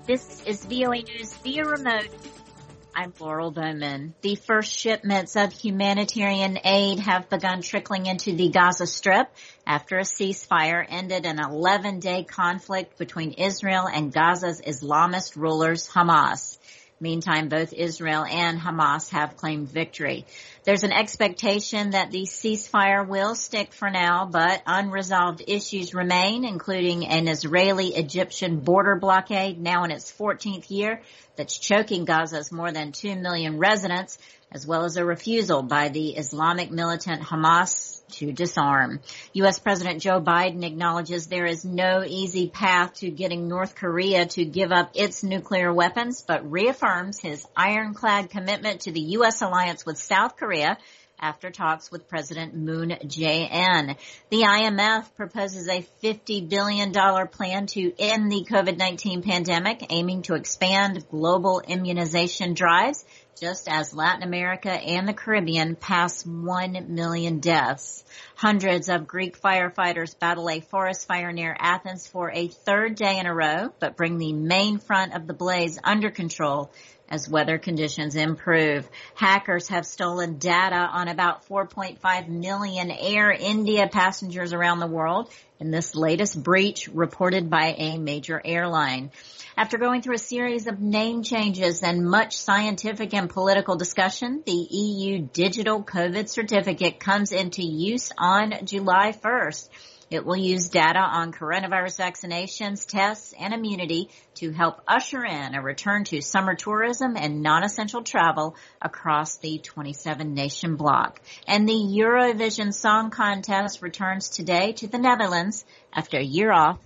This is VOA News via remote. I'm Laurel Bowman. The first shipments of humanitarian aid have begun trickling into the Gaza Strip after a ceasefire ended an 11-day conflict between Israel and Gaza's Islamist rulers, Hamas. Meantime, both Israel and Hamas have claimed victory. There's an expectation that the ceasefire will stick for now, but unresolved issues remain, including an Israeli-Egyptian border blockade now in its 14th year that's choking Gaza's more than 2 million residents, as well as a refusal by the Islamic militant Hamas to disarm. U.S. President Joe Biden acknowledges there is no easy path to getting North Korea to give up its nuclear weapons, but reaffirms his ironclad commitment to the U.S. alliance with South Korea after talks with President Moon Jae-in. The IMF proposes a $50 billion plan to end the COVID-19 pandemic, aiming to expand global immunization drives, just as Latin America and the Caribbean pass 1 million deaths. Hundreds of Greek firefighters battle a forest fire near Athens for a third day in a row, but bring the main front of the blaze under control as weather conditions improve. Hackers have stolen data on about 4.5 million Air India passengers around the world in this latest breach reported by a major airline. After going through a series of name changes and much scientific and political discussion, the EU Digital COVID Certificate comes into use on July 1st. It will use data on coronavirus vaccinations, tests, and immunity to help usher in a return to summer tourism and non-essential travel across the 27-nation bloc. And the Eurovision Song Contest returns today to the Netherlands after a year off